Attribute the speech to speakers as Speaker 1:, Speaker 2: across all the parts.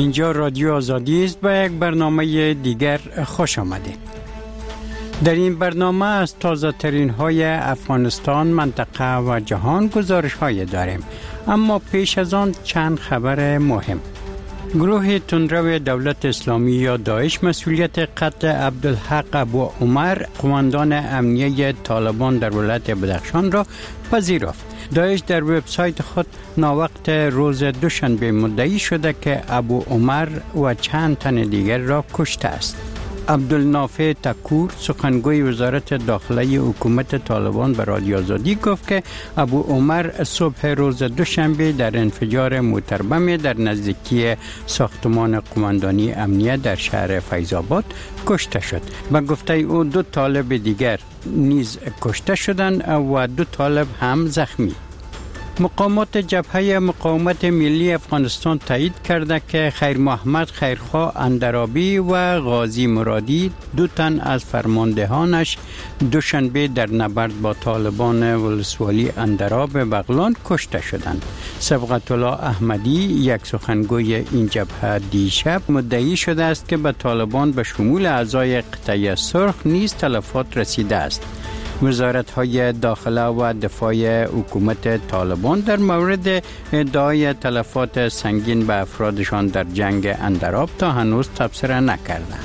Speaker 1: اینجا رادیو آزادی است. به یک برنامه دیگر خوش آمدید. در این برنامه از تازه ترین های افغانستان، منطقه و جهان گزارش های داریم. اما پیش از آن چند خبر مهم. گروه تندرو دولت اسلامی یا داعش مسئولیت قتل عبدالحق ابو عمر، قماندان امنیه طالبان در ولایت بدخشان را پذیرفت. داعش در وبسایت خود ناوقت روز دوشنبه مدعی شده که ابو عمر و چند تن دیگر را کشته است. عبدالنافع تکور، سخنگوی وزارت داخله حکومت طالبان، به رادیو آزادی گفت که ابو عمر صبح روز دوشنبه در انفجار موتربم در نزدیکی ساختمان قماندانی امنیه در شهر فیض‌آباد کشته شد. به گفته او 2 طالب دیگر نیز کشته شدند و 2 طالب هم زخمی. مقامات جبهه مقاومت ملی افغانستان تایید کرده که خیر محمد خیرخواه اندرابی و غازی مرادی، 2 تن از فرماندهانش، دوشنبه در نبرد با طالبان ولسوالی اندراب بغلان کشته شدند. صبغت الله احمدی، یک سخنگوی این جبهه، دیشب مدعی شده است که به طالبان به شمول اعضای قطعه سرخ نیز تلفات رسیده است. وزارت‌های داخله و دفاع حکومت طالبان در مورد ادعای تلفات سنگین به افرادشان در جنگ اندراب تا هنوز تبصره نکردند.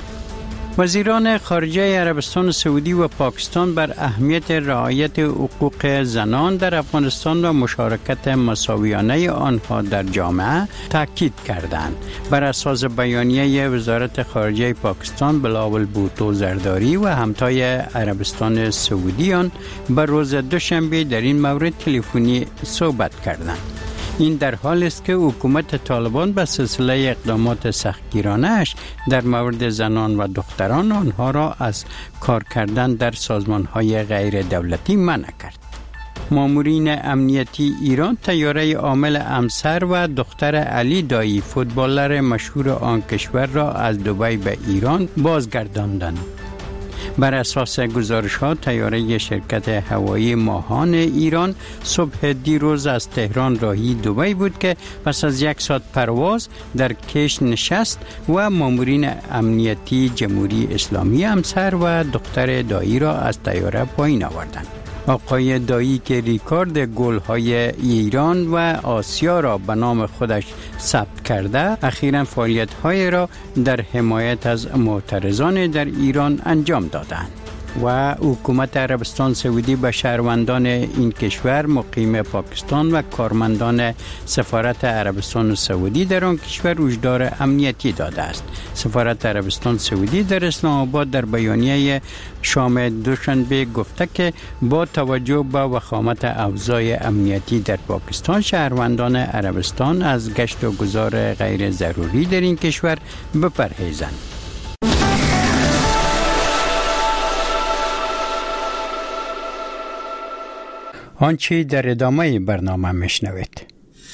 Speaker 1: وزیران خارجه عربستان سعودی و پاکستان بر اهمیت رعایت حقوق زنان در افغانستان و مشارکت مساویانه آنها در جامعه تاکید کردند. بر اساس بیانیه وزارت خارجه پاکستان، بلاول بوتو زرداری و همتای عربستان سعودیان به روز دوشنبه در این مورد تلفنی صحبت کردند. این در حال است که حکومت طالبان به سلسله اقدامات سختگیرانه‌اش در مورد زنان و دختران آنها را از کار کردن در سازمان‌های غیر دولتی منع کرد. مامورین امنیتی ایران طیاره عامل امسر و دختر علی دایی، فوتبالر مشهور آن کشور را از دبی به ایران بازگرداندند. بر اساس گزارش‌ها طیاره شرکت هوایی ماهان ایران صبح دیروز از تهران راهی دبی بود که پس از 1 ساعت پرواز در کش نشست و مامورین امنیتی جمهوری اسلامی امسر و دختر دایی را از طیاره پایین آوردند. آقای دایی که ریکارد گل‌های ایران و آسیا را به نام خودش ثبت کرده، اخیراً فعالیت‌های را در حمایت از معترضان در ایران انجام دادند. و حکومت عربستان سعودی به شهروندان این کشور مقیم پاکستان و کارمندان سفارت عربستان سعودی در آن کشور هشدار امنیتی داده است. سفارت عربستان سعودی در اسلام آباد در بیانیه شام دوشنبه گفته که با توجه به وخامت اوضاع امنیتی در پاکستان، شهروندان عربستان از گشت و گذار غیر ضروری در این کشور بپرهیزند. آنچه در ادامه برنامه میشنوید.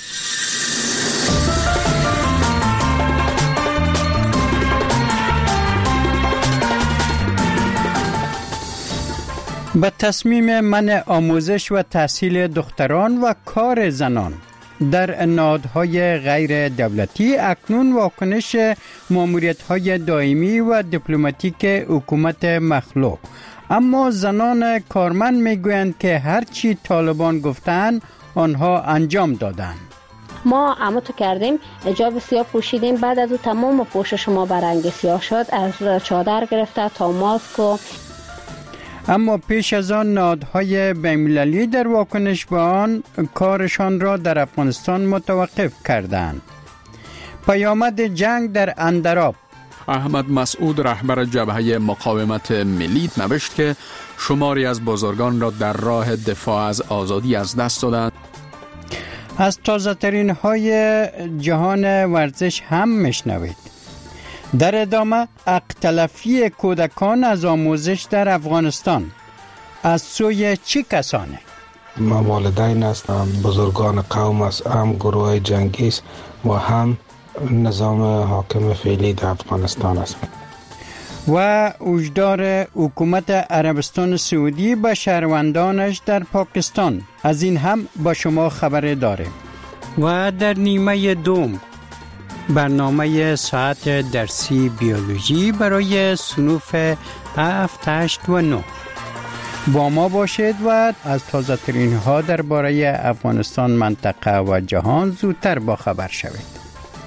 Speaker 1: به تصمیم منع آموزش و تحصیل دختران و کار زنان در نهادهای غیر دولتی، اکنون واکنش ماموریت‌های دائمی و دیپلماتیک حکومت مخلوع. اما زنان کارمند میگویند که هرچی طالبان گفتند آنها انجام دادند.
Speaker 2: ما عملتو کردیم، حجاب سیاه پوشیدیم، بعد از او تمام پوشش ما برنگ سیاه شد، از چادر گرفته تا ماسک.
Speaker 1: اما پیش از آن نهادهای بین‌المللی در واکنش به آن کارشان را در افغانستان متوقف کردند. پیامد جنگ در اندراب.
Speaker 3: احمد مسعود، رهبر جبهه مقاومت ملی، نوشت که شماری از بزرگان را در راه دفاع از آزادی از دست دادند.
Speaker 1: از تازه ترین های جهان ورزش هم میشنوید. در ادامه حق تلفی کودکان از آموزش در افغانستان از سوی چه کسانه؟
Speaker 4: ما والدین هستم، بزرگان قوم است، هم گروه جنگی است و هم نظام حاکم فعلی در افغانستان است.
Speaker 1: و هشدار حکومت عربستان سعودی به شهروندانش در پاکستان. از این هم با شما خبر داریم. و در نیمه دوم برنامه ساعت درسی بیولوژی برای صنوف 7، 8 و 9. با ما باشید و از تازه ترین ها درباره افغانستان، منطقه و جهان زودتر با خبر شوید.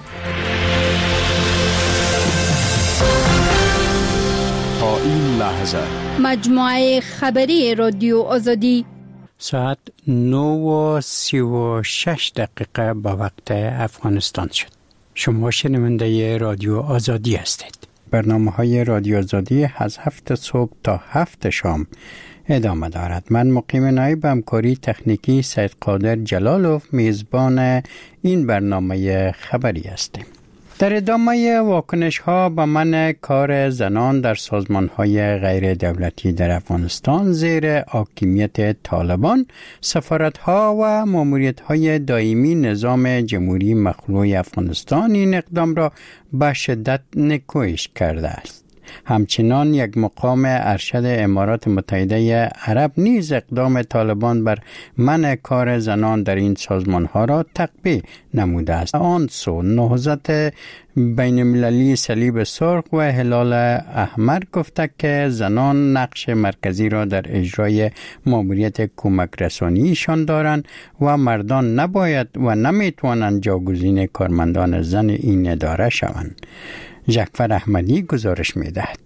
Speaker 3: تا این لحظه
Speaker 5: مجموعه خبری رادیو آزادی
Speaker 1: ساعت 9:36 به وقت افغانستان شد. شما شنونده رادیو آزادی هستید. برنامه‌های رادیو آزادی از 7 صبح تا 7 شام ادامه دارد. من مقیم نایب همکاری تکنیکی سید قادر جلالوف میزبان این برنامه خبری هستیم. در ادامه واکنش ها به منع کار زنان در سازمان های غیر دولتی در افغانستان زیر حاکمیت طالبان، سفارت ها و ماموریت های دائمی نظام جمهوری مخلوع افغانستان این اقدام را به شدت نکوهش کرده است. همچنان یک مقام ارشد امارات متحده عرب نیز اقدام طالبان بر منع کار زنان در این سازمان ها را تقبیح نموده است. آن سو نهضت بین المللی صلیب سرخ و هلال احمر گفته که زنان نقش مرکزی را در اجرای ماموریت کمک رسانیشان دارند و مردان نباید و نمیتوانند جاگزین کارمندان زن این اداره شوند. جعفر احمدی گزارش می‌دهد.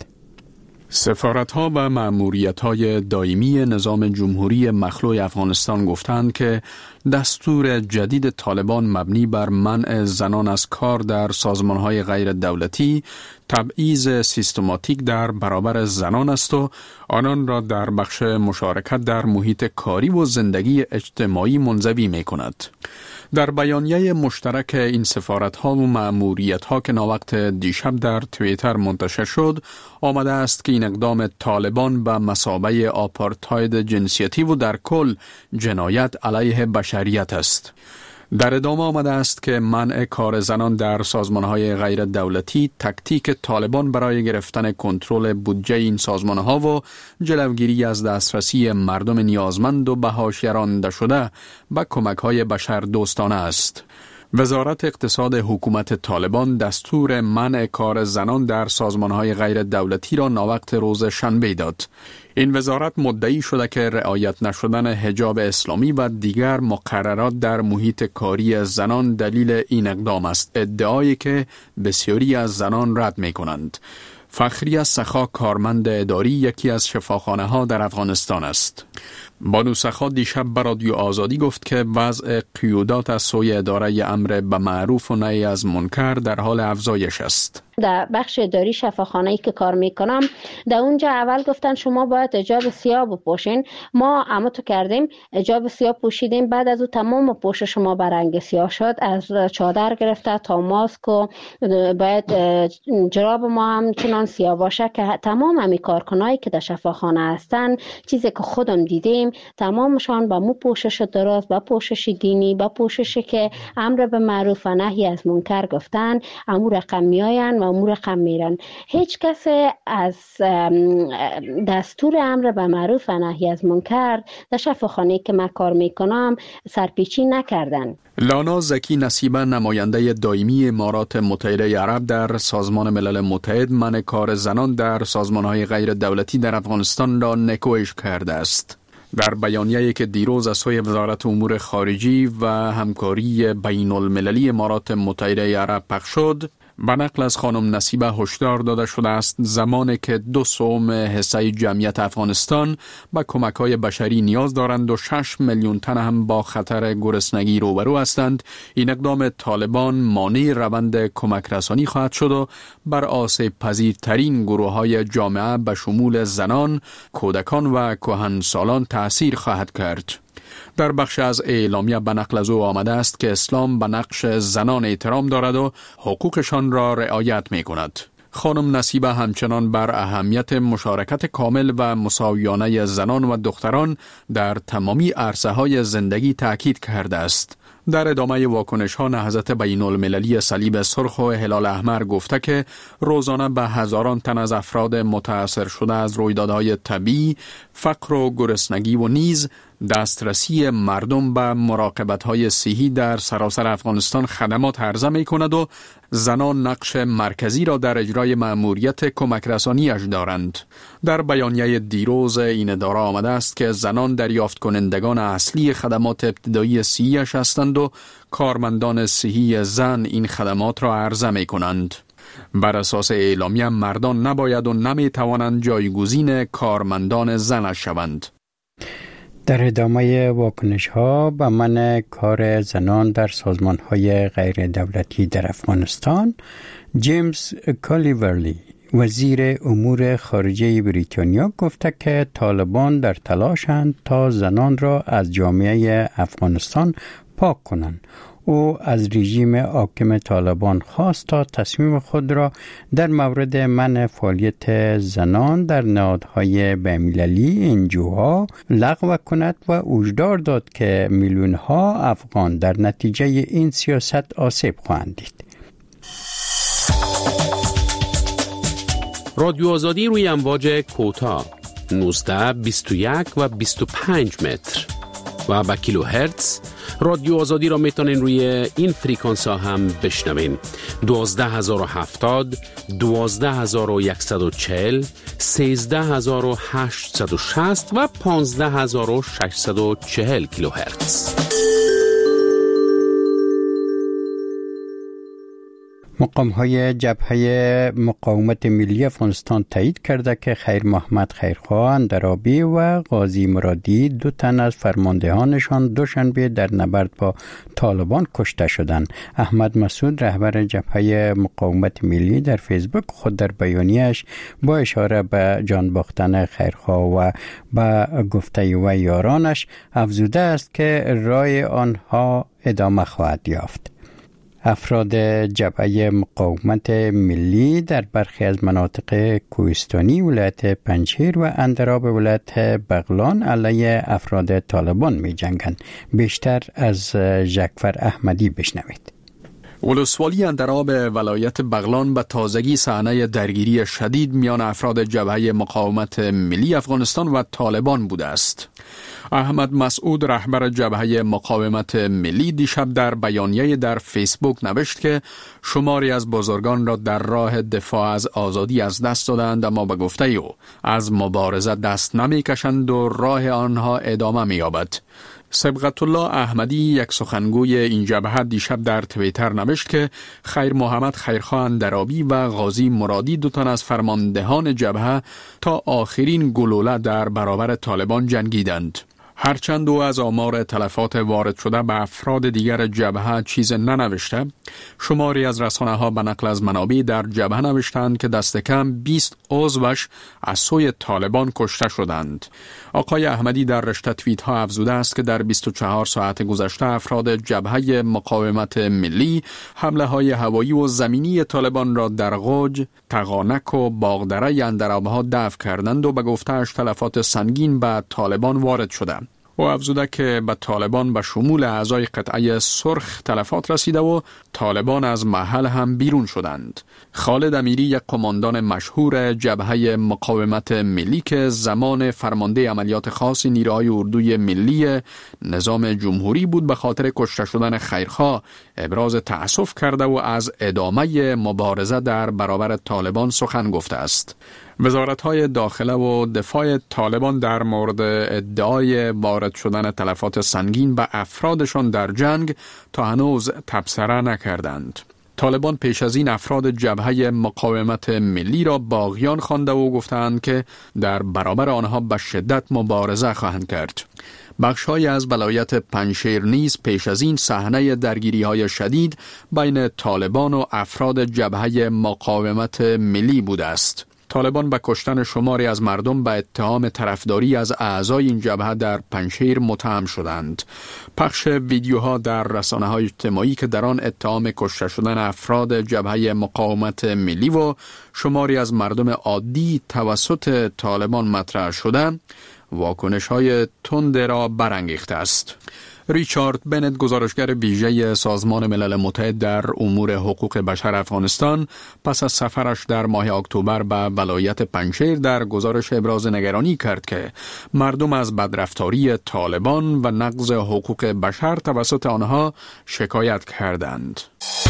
Speaker 3: سفارت‌ها و مأموریت‌های دائمی نظام جمهوری مخلوع افغانستان گفتند که دستور جدید طالبان مبنی بر منع زنان از کار در سازمان‌های غیر دولتی تبعیض سیستماتیک در برابر زنان است و آنان را در بخش مشارکت در محیط کاری و زندگی اجتماعی منزوی می‌کند. در بیانیه مشترک این سفارت‌ها و مأموریت‌ها که ناوقت دیشب در توییتر منتشر شد، آمده است که این اقدام طالبان به مثابه آپارتاید جنسیتی و در کل جنایت علیه بشریت است. در ادامه آمده است که منع کار زنان در سازمان‌های غیر دولتی تکتیک طالبان برای گرفتن کنترل بودجه این سازمان‌ها و جلوگیری از دسترسی مردم نیازمند و به حاشیه رانده شده به کمک‌های بشردوستانه است. وزارت اقتصاد حکومت طالبان دستور منع کار زنان در سازمان‌های غیر دولتی را ناوقت روز شنبه داد. این وزارت مدعی شده که رعایت نشدن حجاب اسلامی و دیگر مقررات در محیط کاری زنان دلیل این اقدام است، ادعایی که بسیاری از زنان رد می کنند. فخری سخا کارمند اداری یکی از شفاخانه‌ها در افغانستان است. بانو سخا دیشب به رادیو آزادی گفت که وضع قیودات از سوی اداره امر به معروف و نهی از منکر در حال افزایش است.
Speaker 2: در بخش اداری شفاخانه‌ای که کار میکنم، در اونجا اول گفتن شما باید حجاب سیاه بپوشین. ما عملتو کردیم، حجاب سیاه پوشیدیم. بعد از او تمام پوشش ما به رنگ سیاه شد، از چادر گرفته تا ماسک و باید جراب ما هم چنان سیاه باشه که تمام همی کارکنایی که در شفاخانه هستن، چیزی که خودم دیدیم، تمامشان با مو پوشش درست، با پوشش دینی، با پوششی که امر به معروف و نهی از منکر گفتن، امور رقم میاین و امور رقم میرن. هیچ کس از دستور امر به معروف و نهی از منکر در شفاخانه که من کار میکنم سرپیچی نکردن.
Speaker 3: لانا زکی نصیبه نماینده دائمی امارات متحده عرب در سازمان ملل متحد منع کار زنان در سازمان‌های غیر دولتی در افغانستان را نکوهش کرده است. در بیانیه‌ای که دیروز از سوی وزارت امور خارجی و همکاری بین المللی امارات متحده عرب پخش شد، به نقل از خانم نصیبه هشدار داده شده است زمانی که 2/3 حصه جمعیت افغانستان به کمک‌های بشری نیاز دارند و 6 میلیون تن هم با خطر گرسنگی روبرو هستند، این اقدام طالبان مانع روند کمک رسانی خواهد شد و بر آسیب پذیرترین گروه‌های جامعه به شمول زنان، کودکان و کهنسالان تأثیر خواهد کرد. در بخش از اعلامیه به نقل از او آمده است که اسلام به نقش زنان احترام دارد و حقوقشان را رعایت می کند. خانم نصیبه همچنان بر اهمیت مشارکت کامل و مساویانه زنان و دختران در تمامی عرصه‌های زندگی تأکید کرده است. در ادامه واکنش‌ها نهضت بین المللی صلیب سرخ و هلال احمر گفته که روزانه به هزاران تن از افراد متاثر شده از رویدادهای طبیعی، فقر و گرسنگی و نیز دسترسی مردم به مراقبت‌های صحی در سراسر افغانستان خدمات عرضه می‌کند و زنان نقش مرکزی را در اجرای مأموریت کمک رسانی‌اش دارند. در بیانیه دیروز این اداره آمده است که زنان دریافت کنندگان اصلی خدمات ابتدایی صحی‌اش هستند و کارمندان صحی زن این خدمات را عرضه می‌کنند. بر اساس اعلامیه مردان نباید و نمی‌توانند جایگزین کارمندان زنش شوند.
Speaker 1: در ادامه واکنش ها به منع کار زنان در سازمان های غیر دولتی در افغانستان، جیمز کالیورلی وزیر امور خارجه بریتانیا گفته که طالبان در تلاشند تا زنان را از جامعه افغانستان پاک کنند. او از رژیم حاکم طالبان خواست تا تصمیم خود را در مورد منع فعالیت زنان در نهادهای بین‌المللی انجوها لغو کند و هشدار داد که میلیون‌ها افغان در نتیجه این سیاست آسیب خواهند دید.
Speaker 6: رادیو آزادی روی امواج کوتاه 19، 21 و 25 متر و با کیلو هرتز رادیو آزادی را میتونین روی این فریکانس ها هم بشنوین. 12070، 12140، 13860 و 15640 کیلو هرتز.
Speaker 1: مقام‌های جبهه مقاومت ملی افغانستان تایید کرده که خیر محمد خیرخواه اندرابی و قاضی مرادی 2 تن از فرماندهانشان دوشنبه در نبرد با طالبان کشته شدند. احمد مسعود رهبر جبهه مقاومت ملی در فیسبوک خود در بیانیه‌اش با اشاره به جان باختن خیرخواه و به گفته و یارانش افزوده است که راه آنها ادامه خواهد یافت. افراد جبهه مقاومت ملی در برخی از مناطق کوهستانی ولایت پنجشیر و اندراب ولایت بغلان علیه افراد طالبان می جنگند. بیشتر از جعفر احمدی بشنوید.
Speaker 3: ولسوالی اندراب ولایت بغلان به تازگی صحنه درگیری شدید میان افراد جبهه مقاومت ملی افغانستان و طالبان بوده است. احمد مسعود رهبر جبهه مقاومت ملی دیشب در بیانیه در فیسبوک نوشت که شماری از بزرگان را در راه دفاع از آزادی از دست دادند، اما به گفته او از مبارزه دست نمی کشند و راه آنها ادامه می یابد. سبقت الله احمدی یک سخنگوی این جبهه دیشب در توییتر نوشت که خیر محمد خیرخواه اندرابی و قاضی مرادی 2 تن از فرماندهان جبهه تا آخرین گلوله در برابر طالبان جنگیدند. هرچند او از آمار تلفات وارد شده به افراد دیگر جبهه چیز ننوشته، شماری از رسانه‌ها به نقل از منابع در جبهه نوشتند که دست کم 20 عضوش از سوی طالبان کشته شدند. آقای احمدی در رشته توییت ها افزوده است که در 24 ساعت گذشته افراد جبهه مقاومت ملی حمله های هوایی و زمینی طالبان را در غوج، تغانک و باغدره اندرابها دفع کردند و به گفته‌اش تلفات سنگین به طالبان وارد شده. و افزوده که به طالبان به شمول اعضای قطعه سرخ تلفات رسیده و طالبان از محل هم بیرون شدند. خالد امیری یک قماندان مشهور جبهه مقاومت ملی که زمان فرمانده عملیات خاص نیروهای اردوی ملی نظام جمهوری بود به خاطر کشته شدن خیرخواه ابراز تأسف کرده و از ادامه مبارزه در برابر طالبان سخن گفته است. وزارت‌های داخله و دفاع طالبان در مورد ادعای وارد شدن تلفات سنگین به افرادشان در جنگ تا هنوز تبصره نکردند. طالبان پیش از این افراد جبهه مقاومت ملی را باغیان خوانده و گفتند که در برابر آنها به شدت مبارزه خواهند کرد. بخش‌های از ولایت پنجشیر نیز پیش از این صحنه درگیری‌های شدید بین طالبان و افراد جبهه مقاومت ملی بوده است. طالبان به کشتن شماری از مردم به اتهام طرفداری از اعضای این جبهه در پنجشیر متهم شدند. پخش ویدیوها در رسانه‌های اجتماعی که در آن اتهام کشته شدن افراد جبهه مقاومت ملی و شماری از مردم عادی توسط طالبان مطرح شده، واکنش‌های تند را برانگیخته است. ریچارد بنت، گزارشگر ویژه سازمان ملل متحد در امور حقوق بشر افغانستان، پس از سفرش در ماه اکتبر به ولایت پنجشیر در گزارش ابراز نگرانی کرد که مردم از بدرفتاری طالبان و نقض حقوق بشر توسط آنها شکایت کردند.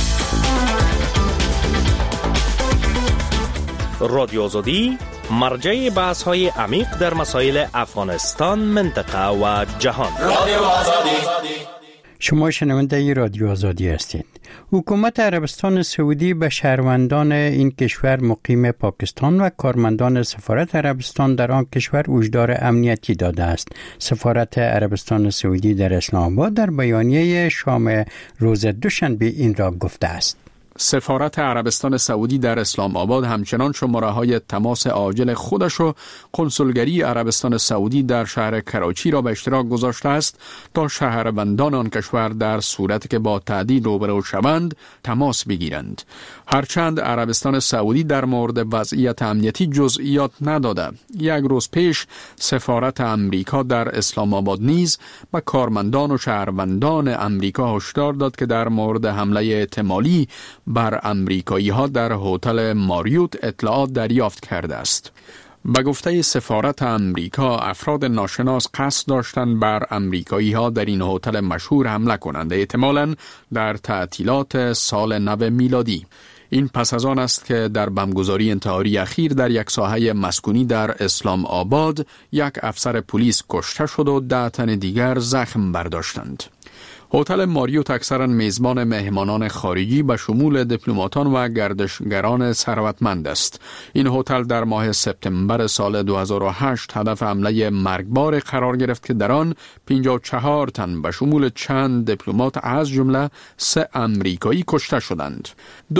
Speaker 7: رادیو آزادی مرجع بحث‌های عمیق در مسائل افغانستان، منطقه و جهان. رادیو آزادی.
Speaker 1: شما شنونده رادیو آزادی هستید. حکومت عربستان سعودی به شهروندان این کشور مقیم پاکستان و کارمندان سفارت عربستان در آن کشور هشدار امنیتی داده است. سفارت عربستان سعودی در اسلام آباد در بیانیه شام روز دوشنبه این را گفته است.
Speaker 3: سفارت عربستان سعودی در اسلام آباد همچنان شماره‌های تماس عاجل خودش و کنسولگری عربستان سعودی در شهر کراچی را به اشتراک گذاشته است تا شهروندان آن کشور در صورتی که با تهدید روبرو شوند تماس بگیرند. هرچند عربستان سعودی در مورد وضعیت امنیتی جزئیات نداده، یک روز پیش سفارت امریکا در اسلام آباد نیز به کارمندان و شهروندان امریکا هشدار داد که در مورد حمله احتمالی بر امریکایی ها در هتل ماریوت اطلاعات دریافت کرده است. به گفته سفارت امریکا، افراد ناشناس قصد داشتند بر امریکایی ها در این هتل مشهور حمله کنند، احتمالاً در تعطیلات سال نو میلادی. این پس از آن است که در بمبگذاری انتحاری اخیر در یک ساحه مسکونی در اسلام آباد یک افسر پلیس کشته شد و 10 تن دیگر زخم برداشتند. هتل ماریوت اکثرا میزبان مهمانان خارجی به شمول دیپلماتان و گردشگران ثروتمند است. این هتل در ماه سپتامبر سال 2008 هدف حمله مرگبار قرار گرفت که در آن 54 تن به شمول چند دیپلمات از جمله 3 امریکایی کشته شدند.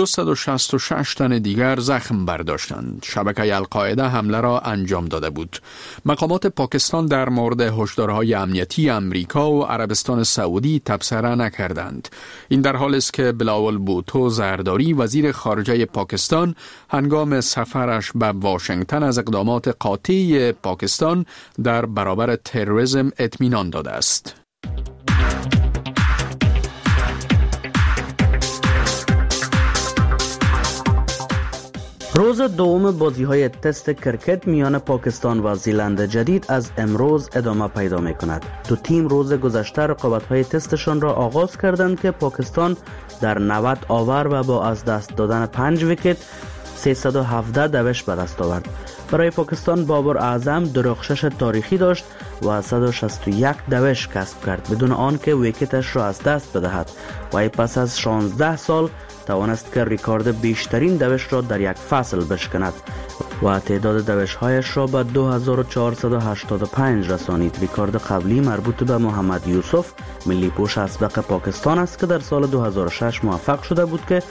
Speaker 3: 266 تن دیگر زخم برداشتند. شبکه القاعده حمله را انجام داده بود. مقامات پاکستان در مورد هشدارهای امنیتی امریکا و عربستان سعودی تبصره نکردند. این در حالی است که بلاول بوتو زرداری، وزیر خارجه پاکستان، هنگام سفرش به واشنگتن از اقدامات قاطع پاکستان در برابر تروریسم اطمینان داده است.
Speaker 8: روز دوم بازی‌های تست کرکت میان پاکستان و زیلند جدید از امروز ادامه پیدا می‌کند. دو تیم روز گذشته رقابت‌های تستشان را آغاز کردند که پاکستان در 90 آور و با از دست دادن 5 ویکت 317 دوش به دست آورد. برای پاکستان بابر اعظم درخشش تاریخی داشت و 161 دوش کسب کرد بدون آنکه ویکتش را از دست بدهد و پس از 16 سال توانست که ریکارد بیشترین دوش را در یک فصل بشکند و تعداد دوش‌هایش را به 2485 رسانید. ریکارد قبلی مربوط به محمد یوسف، ملی پوش اسبق پاکستان است که در سال 2006 موفق شده بود که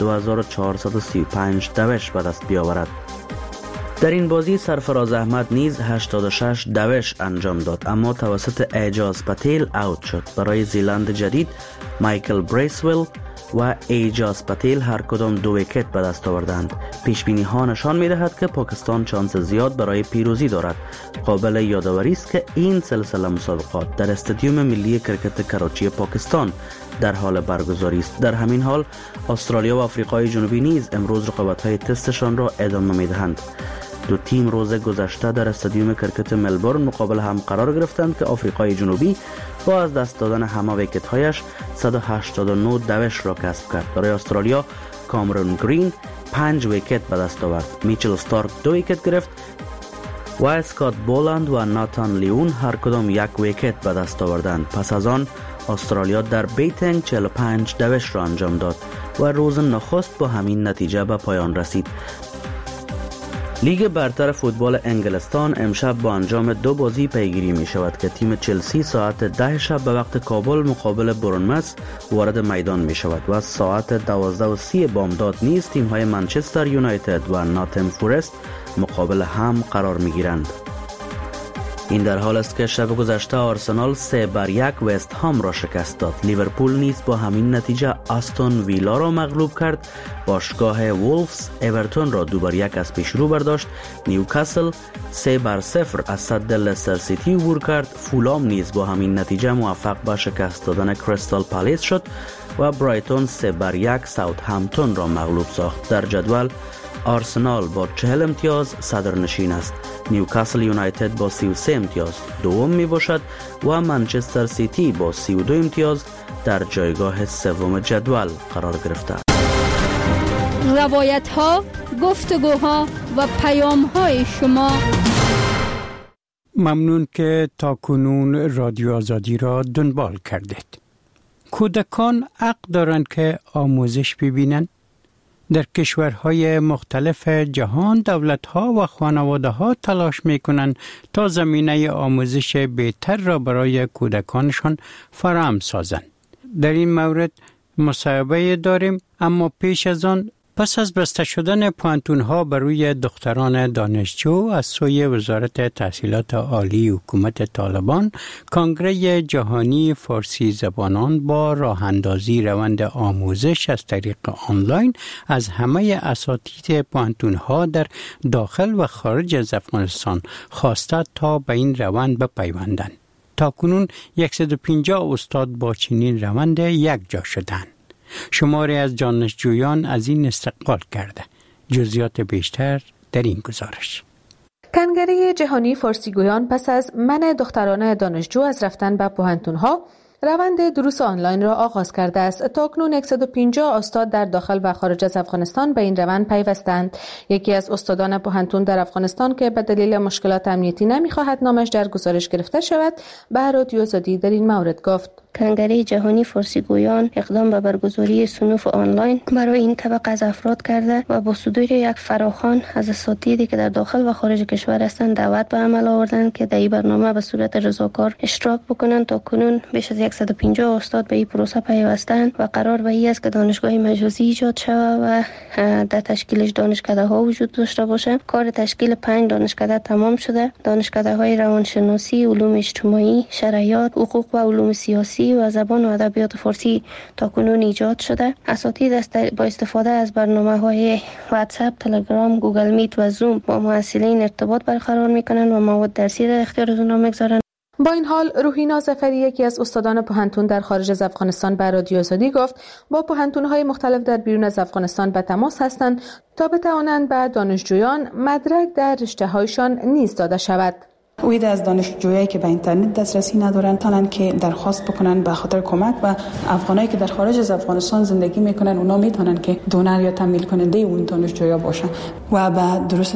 Speaker 8: 2435 دوش به دست بیاورد. در این بازی سرفراز احمد نیز 86 دوش انجام داد، اما توسط اعجاز پتیل اوت شد. برای زیلند جدید مایکل بریسویل و ایجاز پتیل هر کدام 2 ویکت به دست آوردند. پیش بینی ها نشان می دهد که پاکستان شانس زیاد برای پیروزی دارد. قابل یادآوری است که این سلسله مسابقات در استادیوم ملی کرکت کراچی پاکستان در حال برگزاری است. در همین حال استرالیا و آفریقای جنوبی نیز امروز رقابت‌های تستشان را ادامه می‌دهند. دو تیم روز گذشته در استادیوم کرکت ملبورن مقابل هم قرار گرفتند که آفریقای جنوبی با از دست دادن همه ویکت‌هایش 189 دوش را کسب کرد. برای استرالیا کامرون گرین 5 ویکت به دست آورد. میچل ستارک 2 ویکت گرفت و اسکات بولند و ناتان لیون هر کدام 1 ویکت به دست آوردند. پس از آن استرالیا در بیتنگ 45 دوش را انجام داد و روز نخست با همین نتیجه به پایان رسید. لیگ برتر فوتبال انگلستان امشب با انجام 2 بازی پیگیری می شود که تیم چلسی ساعت 10 شب به وقت کابل مقابل برنمس وارد میدان می شود و ساعت 12:30 بامداد نیز تیم های منچستر یونایتد و ناتم فورست مقابل هم قرار می گیرند. این در حال است که شب گذشته آرسنال 3-1 وست هام را شکست داد. لیورپول نیز با همین نتیجه آستون ویلا را مغلوب کرد. باشگاه وولفز اورتون را 2-1 از پیش رو برداشت. نیوکاسل 3-0 از صد لستر سیتی عبور کرد. فولام نیز با همین نتیجه موفق به شکست دادن کریستال پالیس شد و برایتون 3-1 ساوثهمپتون را مغلوب ساخت. در جدول آرسنال با 40 امتیاز صدرنشین است. نیوکاسل یونایتد با 33 امتیاز دوم می باشد و منچستر سیتی با 32 امتیاز در جایگاه سوم جدول قرار گرفته.
Speaker 5: روایت ها، گفتگوها و پیام های شما.
Speaker 1: ممنون که تا کنون رادیو آزادی را دنبال کردید. کودکان حق دارند که آموزش ببینند. در کشورهای مختلف جهان دولت‌ها و خانواده‌ها تلاش می‌کنند تا زمینه آموزش بهتر را برای کودکانشان فراهم سازند. در این مورد مصاحبه داریم، اما پیش از آن پس از بسته شدن پوهنتون‌ها برای دختران دانشجو از سوی وزارت تحصیلات عالی حکومت طالبان، کنگره جهانی فارسی زبانان با راه‌اندازی روند آموزش از طریق آنلاین از همه اساتید پوهنتون‌ها در داخل و خارج از افغانستان خواسته تا به این روند بپیوندند. تاکنون 150 استاد با چنین روند یک جا شدند. شماری از دانشجویان از این استقبال کرده. جزئیات بیشتر در این گزارش.
Speaker 9: کنگره جهانی فارسیگویان پس از منع دختران دانشجو از رفتن به پوهنتون‌ها روند دروس آنلاین را آغاز کرده است. تاکنون 150 استاد در داخل و خارج از افغانستان به این روند پیوستند. یکی از استادان پوهنتون در افغانستان که به دلیل مشکلات امنیتی نمی‌خواهد نامش در گزارش گرفته شود، به رادیو آزادی در این مورد گفت:
Speaker 2: کنگره جهانی فارسیگویان اقدام به برگزاری صنوف آنلاین برای این طبقه از افراد کرده و با صدور یک فراخوان از اساتیدی که در داخل و خارج کشور هستند دعوت به عمل آوردند که در این برنامه به صورت رضاکار اشتراک بکنند. تا کنون بیش از 150 استاد به این پروسه پیوستند و قرار به این است که دانشگاه مجازی ایجاد شود و در تشکیلش دانشکده ها وجود داشته باشه. کار تشکیل 5 دانشکده تمام شده. دانشکده های روانشناسی، علوم اجتماعی، شرعیات، حقوق و علوم سیاسی و زبان و ادبیات فارسی تاکنون ایجاد شده. اساتید با استفاده از برنامه‌های واتساپ، تلگرام، گوگل میت و زوم با محصلین ارتباط برقرار می‌کنند و مواد درسی را اختیار آنها می‌گذارند.
Speaker 9: با این حال روحینا ظفری، یکی از استادان پوهنتون در خارج از افغانستان، به رادیو آزادی گفت با پوهنتون‌های مختلف در بیرون از افغانستان به تماس هستند تا بتوانند به دانشجویان مدرک در رشته‌هایشان نیز داده شود.
Speaker 10: وید از دانشجویایی که به اینترنت دسترسی ندارن تونن که درخواست بکنن به خاطر کمک و افغانایی که در خارج از افغانستان زندگی میکنن اونا میتونن که دونر یا تمویل کننده اون دانشجویا باشن و به دروس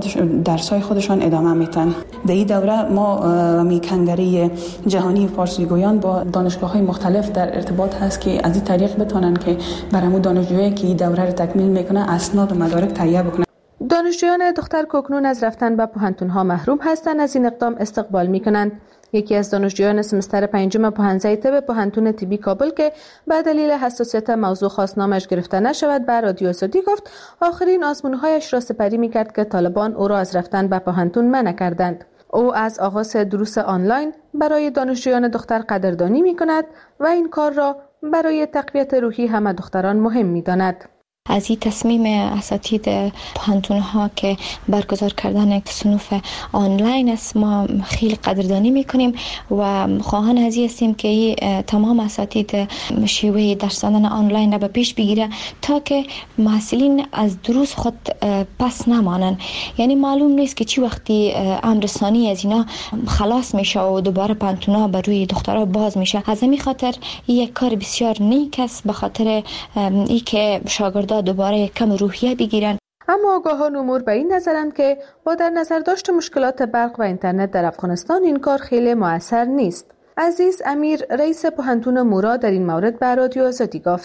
Speaker 10: درسای خودشان ادامه میدن. در این دوره ما می کنگره جهانی فارسیگویان با دانشگاه‌های مختلف در ارتباط هست که از این طریق بتونن که برای دانشجویایی که این دوره رو تکمیل میکنن اسناد و مدارک تهیه بکنن.
Speaker 9: دانشجویان دختر کوکنون از رفتن به پوهنتون‌ها محروم هستند. از این اقدام استقبال می‌کنند. یکی از دانشجویان سمستر 5 پوهنځی طب پوهنتون طبی کابل که به دلیل حساسیت موضوع خاص نامش گرفته نشود به رادیو آزادی گفت آخرین آزمون‌هایش را سپری می‌کرد که طالبان او را از رفتن به پوهنتون منع کردند. او از آغاز دروس آنلاین برای دانشجویان دختر قدردانی می‌کند و این کار را برای تقویت روحی همه دختران مهم می‌داند.
Speaker 11: از این تصمیم اساتید پوهنتون‌ها که برگزار کردن صنوف آنلاین است ما خیلی قدردانی میکنیم و خواهان از این هستیم که تمام اساتید شیوه درس دادن آنلاین را به پیش بگیره تا که محصلین از دروس خود پس نمانند. یعنی معلوم نیست که چی وقتی امرسانی از اینا خلاص میشه و دوباره پوهنتون‌ها بر روی دخترها باز میشه. از همین خاطر این یک کار بسیار نیک است به خاطر ای که شاگردان دوباره کم روحیه بگیرن.
Speaker 9: اما آگاهان امور به این نظرند که با در نظر داشت مشکلات برق و اینترنت در افغانستان این کار خیلی مؤثر نیست. عزیز امیر رئیس پوهنتون مورا در این مورد به رادیو آزادی گفت: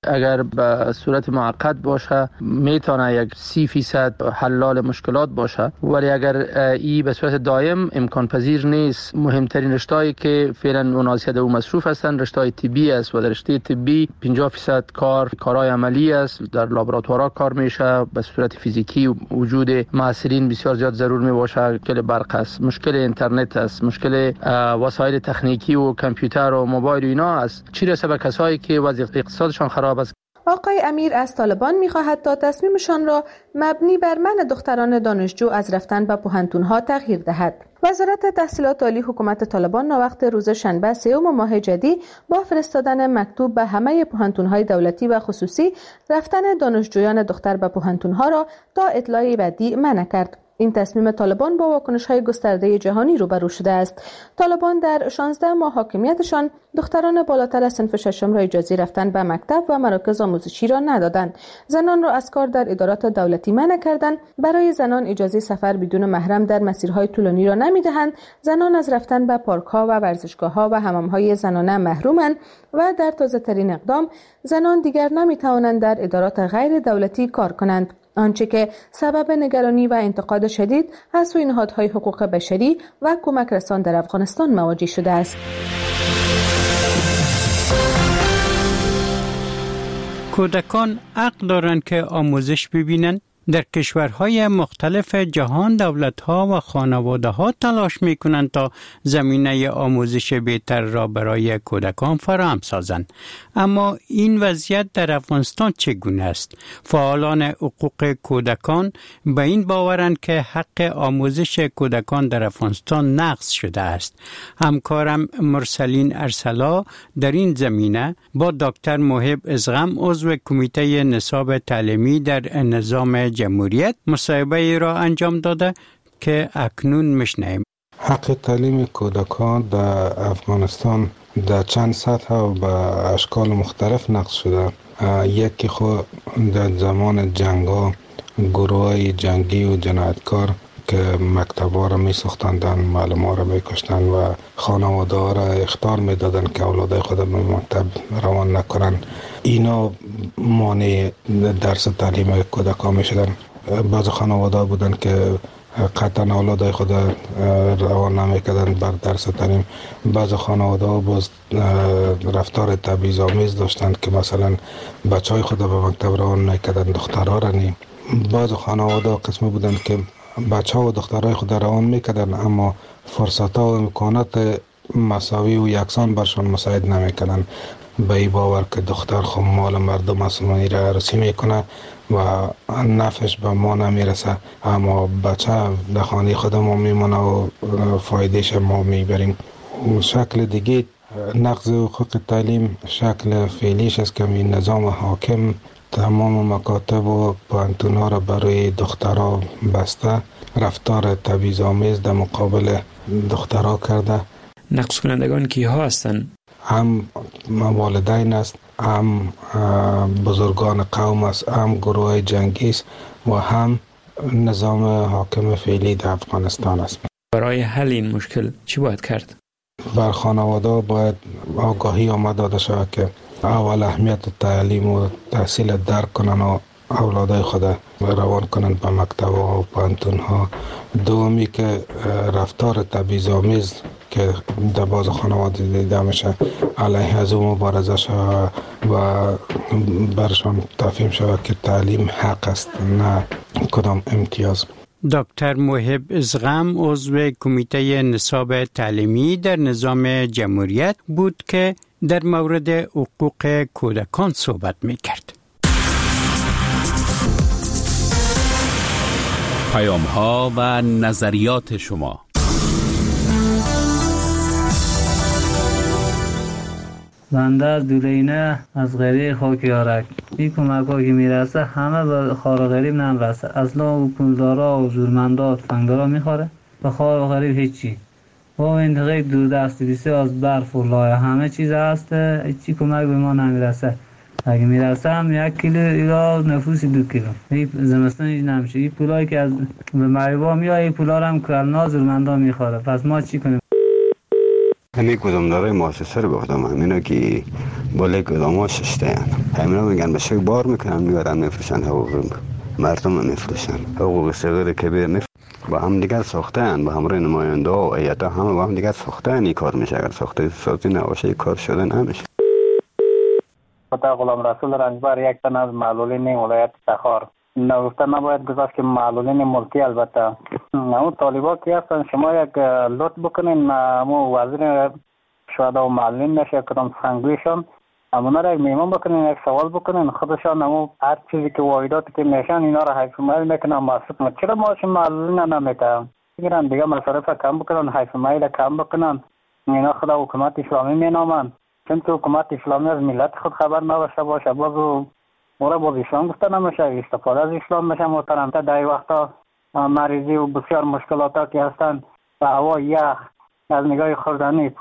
Speaker 12: اگر به صورت معقد باشه میتونه یک 30% حلال مشکلات باشه، ولی اگر ای به صورت دائم امکان پذیر نیست. مهمترین رشته‌ای که فعلا مناسب او مصروف هستند رشته طبی است و در رشته طبی 50% کارهای عملی است، در لابراتوارها کار میشه، به صورت فیزیکی وجود معصرین بسیار زیاد ضرور می باشه. مشکل برق است، مشکل اینترنت است، مشکل وسایل تکنیکی و کامپیوتر و موبایل و اینا است. چی رسه به کسایی که وضع اقتصادشان خراب است.
Speaker 9: آقای امیر از طالبان می‌خواهد تا تصمیمشان را مبنی بر منع دختران دانشجو از رفتن به پوهنتون‌ها تغییر دهد. وزارت تحصیلات عالی حکومت طالبان ناوقت روز شنبه 3 ماه جدی با فرستادن مکتوب به همه پوهنتون‌های دولتی و خصوصی رفتن دانشجویان دختر به پوهنتون‌ها را تا اطلاع بعدی منع کرد. این تصمیم طالبان با واکنش‌های گسترده جهانی روبرو شده است. طالبان در 16 ماه حاکمیتشان دختران بالاتر از صنف ششم را اجازه رفتن به مکتب و مراکز آموزشی را ندادند. زنان را از کار در ادارات دولتی منع کردند. برای زنان اجازه سفر بدون محرم در مسیرهای طولانی را نمی‌دهند. زنان از رفتن به پارک‌ها و ورزشگاه‌ها و حمام‌های زنانه محرومند و در تازه‌ترین اقدام زنان دیگر نمی‌توانند در ادارات غیر دولتی کار کنند. آنچه که سبب نگرانی و انتقاد شدید از سوی نهادهای حقوق بشری و کمک رسان در افغانستان مواجه شده است.
Speaker 1: کودکان حق دارند که آموزش ببینند. در کشورهای مختلف جهان دولت‌ها و خانواده‌ها تلاش می‌کنند تا زمینه آموزش بهتر را برای کودکان فراهم سازند. اما این وضعیت در افغانستان چگونه است؟ فعالان حقوق کودکان به این باورند که حق آموزش کودکان در افغانستان نقض شده است. همکارم مرسلین ارسلا در این زمینه با دکتر محب ازغم عضو کمیته نصاب تعلیمی در نظام جمهوریت مصاحبه را انجام داده که اکنون میشنویم.
Speaker 4: حق تعلیم کودکان در افغانستان در چند سطح و به اشکال مختلف نقض شده. یکی خود در زمان جنگ‌ها گروه‌های جنگی و جنایتکار که مکتب‌ها را می‌سوختاندند، معلم‌ها را می‌کشتند و خانواده‌ها را اخطار می‌دادند که اولادای خود به مکتب روان نکنند. اینا مانع درس تعلیم کودکان می‌شدند. بعض خانواده‌ها بودند که قطعا اولادای خود روان نمی‌کردند بر درس تعلیم. بعض خانواده‌ها باز رفتار تبعیض‌آمیز داشتند که مثلا بچه‌های خود به مکتب روان می‌کردند، دخترها را نه. بعض خانواده‌ها قسمی بودند که بچه‌ها و دخترای خود روان می‌کردند اما فرصت‌ها و امکانات مساوی و یکسان برشان مساعد نمی‌کردند. به این باور که دختر خب مال مردم است، منی را رسی میکنه و نفعش به ما نمیرسه، اما بچه در خانه خود ما میمونه و فایدهش ما میبریم. شکل دیگه نقض حقوق تعلیم شکل فعلیش است که این نظام حاکم تمام مکاتب و پوهنتون‌ها را برای دخترها بسته، رفتار تبعیض‌آمیز در مقابل دخترها کرده.
Speaker 13: نقض کنندگان کیها هستند؟
Speaker 4: هم والدین است، هم بزرگان قوم است، هم گروه جنگی است و هم نظام حاکم فعلی در افغانستان است.
Speaker 13: برای حل این مشکل چی باید کرد؟
Speaker 4: بر خانواده باید آگاهی آمد داده شود که اول اهمیت تعلیم و تحصیل درک کنن و اولادای خود روان کنن به مکتب و پوهنتون ها. دومی که رفتار تبعیض‌آمیز که در بعض خانواده دیده میشه علیه از اون مبارزه شود و برشان تفهیم شود که تعلیم حق است نه کدام امتیاز.
Speaker 1: دکتر محب ازغم عضو کمیته نصاب تعلیمی در نظام جمهوریت بود که در مورد حقوق کودکان صحبت می‌کرد.
Speaker 6: پیام‌ها و نظریات شما.
Speaker 14: بنده از دورینه از غریق خاکیارک این کمک ها که میرسه همه به خار غریب نمیرسه. اصلا و پولدارا و زورمندات فنگدارا میخوره به خار و غریب هیچی. با منطقه دور دست بسیار از برف و لایه همه چیز هست، هیچی کمک به ما نمیرسه. اگه میرسه هم 1 کیلو یا نفوسی 2 کیلو. این زمستان هیچ نمیشه. این پولایی که از به مریبا میاد این پولا هم کلنا زورمندا میخوره. پس ما چی کنیم؟
Speaker 15: همین گذامدارای مؤسسه رو گفتم، همینا که بالای گذاما ششته همینا میگن به شک بار میکنن میبرن میفروشن، حقوق مردم میفروشن، حقوق صغیر کبیر با هم دیگر ساختن، با همراه نماینده و ایتا همه با هم دیگر ساختن. این کار میشه، اگر ساخته سازی نباشه این کار شده نمیشه.
Speaker 16: غلام رسول رنجبر یک تن از معلولین ولایت تخار نگفته نباید گذاشت که معلولین ملکی البته اون طالبا که هستن شما یک لطف بکنین امو وزیر شهدا و معلولین نشه کدام سنگویشان امونا را یک میمون بکنین، یک سوال بکنین خودشان امو هر چیزی که واحداتی که میشن اینا را حیث مایل میکنن محسوب. چرا ماش معلولین نمیتن بگیرن دیگه مصارف کم بکنن، حیث مایل کم بکنن. اینا خدا حکومت اسلامی مینامن، چون که حکومت اسلامی از ملت خود خبر نباشه باشه بازو مورا باز اسلام گفته نمیشه، استفاده از اسلام میشه محترم. تا در وقتا مریضی و بسیار مشکلات که هستن و هوا یخ از نگاه خوردنی